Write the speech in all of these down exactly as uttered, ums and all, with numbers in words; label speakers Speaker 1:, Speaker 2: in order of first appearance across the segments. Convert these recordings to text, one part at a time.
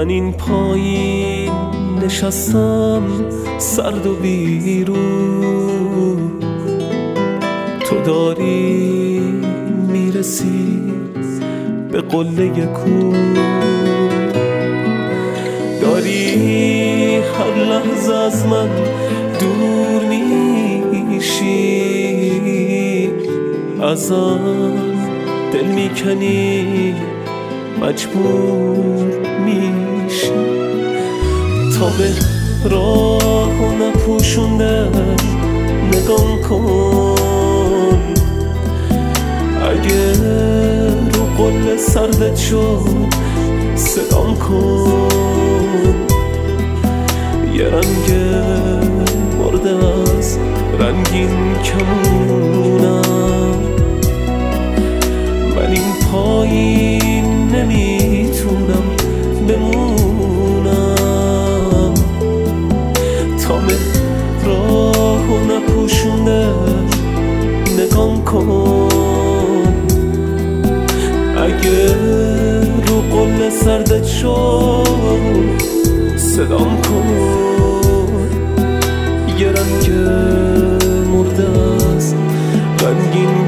Speaker 1: من این پایین نشستم سرد و بیرون، تو داری میرسی به قله کو، داری هر لحظه از من دور میشی، ازم دل میکنی مجبور میشی، تا به راه نپوشونده نگام کن، اگه رو قله سردت شد صدام کن، یه رنگ مرده از رنگین کمونم، من این پایین نمیتونم بمونم، تا به راه نپوشونده نگام کن، اگه رو قله سردت شد صدام کن، یه رنگ مرده از رنگین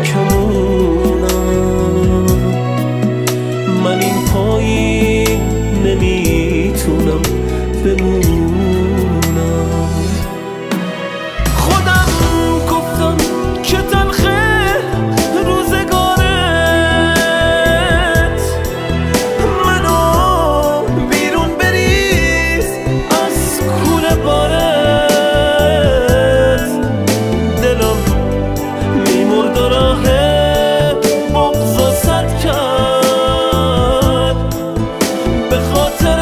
Speaker 1: کمونم، من این پایین نمیتونم بمونم. خودم گفتم که تلخه روزگارت، منو بیرون بریز از کوره بارت، دلم میمرد و راه بغضا سد کرد، به خاطر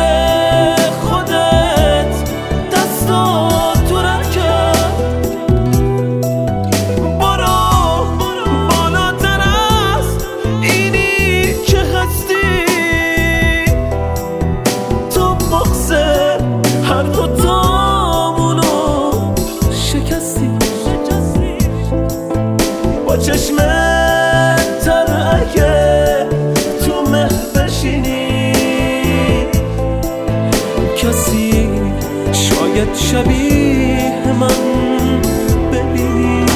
Speaker 1: خودت دستاتو رد کرد، برو بالاتر از اینی که هستی، تو بغض هر دوتامونو شکستی، با چشم تر اگه تو مه بشینی، کسی شاید شبیه من ببینی،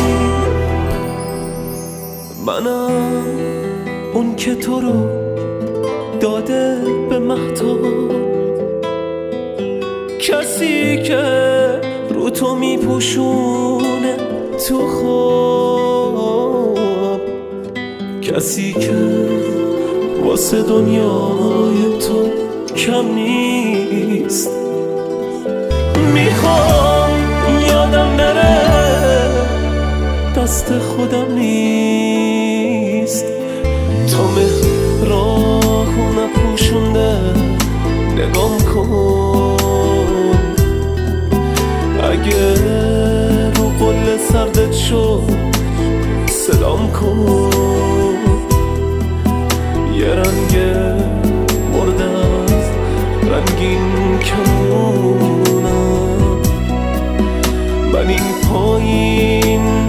Speaker 1: منم اون که تو رو داده به مهتاب، کسی که رو تو میپوشونه تو خواب، کسی که واسه دنیای تو کم نیست، میخوام یادم نره دست خودم نیست، تا مهر راه نپوشونده نگام کن، اگه رو قله سردت شد صدام کن، یه رنگ مرده از رنگین کمونم، من این پایین